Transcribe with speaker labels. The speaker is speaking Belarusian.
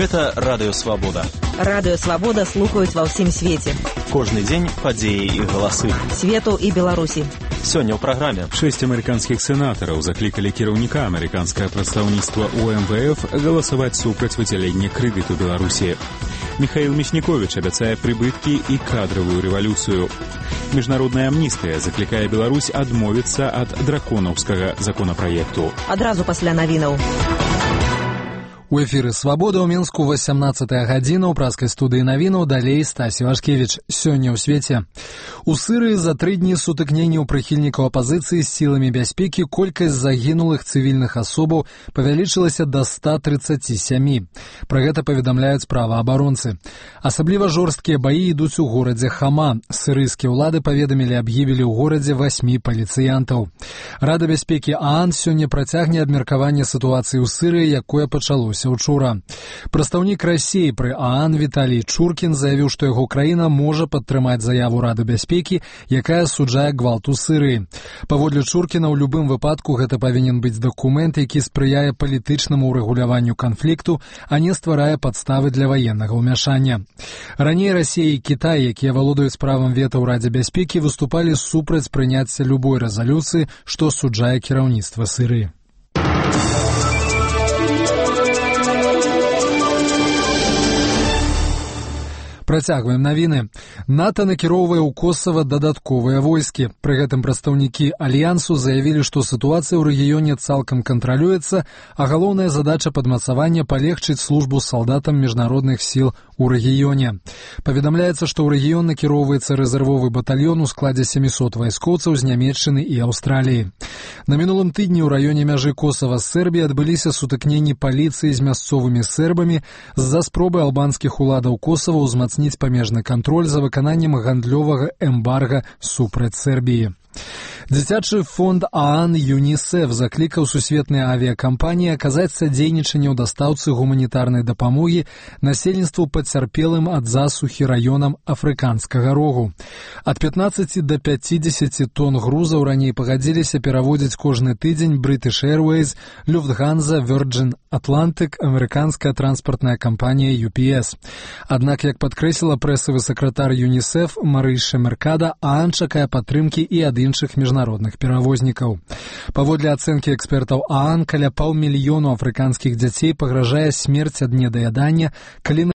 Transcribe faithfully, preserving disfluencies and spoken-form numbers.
Speaker 1: Гэта Радыё Свабода.
Speaker 2: Радыё Свабода слухаюць ва ўсім свеце.
Speaker 1: Кожны дзень падзеі і галасы.
Speaker 2: Свету і Беларусі.
Speaker 1: Сёння ў праграме.
Speaker 3: Шэсць амерыканскіх сенатараў заклікалі кіраўніка амерыканскае прадстаўніцтва ў эм вэ эф галасаваць супраць выдзялення крэдыту Беларусі. Михаил Мишникович абяцае прыбыткі і кадравую рэвалюцыю. Міжнародная амністыя заклікае Беларусь адмовіцца ад драконаўскага законапраекту.
Speaker 2: Адразу пасля навінаў.
Speaker 4: У эфіры «Свабода» ў Мінску васямнаццатая гадзіна ў праскай студыі навінаў, далей Стасі Вашкевіч. Сёння ў свеце. У Сырыі за тры дні сутыкненняў прыхільнікаў апазіцыі з сіламі бяспекі колькасць загінулых цывільных асобаў павялічылася да ста трыццаці сямі. Пра гэта паведамляюць праваабаронцы. Асабліва жорсткія баі ідуць у горадзе Хама. Сырыйскія ўлады паведамілі аб гібелі ў горадзе васьмі паліцыянтаў. Рада бяспекі ААН сёння працягне абмеркаванне сітуацыі ў Сырыі, якое пачалося учора. Прадстаўнік Расіі пры ААН Віталій Чуркін заявіў, што яго краіна можа падтрымаць заяву Рады бяспекі, якая асуджае гвалт у Сырыі. Паводле Чуркіна, ў любым выпадку гэта павінен быць дакумент, які спрыяе палітычнаму ўрэгуляванню канфлікту, а не стварае падставы для ваеннага ўмяшання. Раней Расія і Кітай, якія валодаюць правам вета ў Радзе бяспекі, выступалі супраць прыняцця любой рэзалюцыі, што асуджае кіраўніцтва Сырыі. Працягваем навіны. НАТО накіроўвае ў Косава дадатковыя войскі. Пры гэтым прадстаўнікі Альянсу заявілі, што сітуацыя ў рэгіёне цалкам кантралюецца, а галоўная задача падмацавання палегчыць службу салдатам міжнародных сіл у рэгіёне. Паведамляецца, што ў рэгіён накіроўваецца рэзервовы батальён у складзе сямісот вайскоўцаў з Нямецчыны і Аўстраліі. На мінулым тыдні ў раёне мяжы Косава з Сербіяй адбыліся сутыкненні паліцыі з мясцовымі сербамі з-за спробы албанскіх уладаў Косава ўзмацніць памежны кантроль за выкананнем гандлёвага эмбарга супраць Сербіі. Дзіцячы фонд ААН ЮНІСЕФ заклікаў сусветныя авіякампаніі аказаць садзейнічанне ў дастаўцы гуманітарнай дапамогі насельніцтву пацярпелым ад засухі раёнам Афрыканскага рогу. Ад пятнаццаці да пяцідзесяці тонн грузаў раней пагадзіліся пераводзіць кожны тыдзень British Airways, Lufthansa, Virgin Atlantic, амерыканская транспартная кампанія ю пі эс. Аднак, як падкрэсліла прэсавы сакратар ЮНІСЕФ Марыша Меркада, ААН чакае падтрымкі і ад іншых міжнародных перавознікаў. Паводле ацэнкі экспертаў ААН, каля паўмільёну афрыканскіх дзяцей пагражае смерць ад недаядання, калі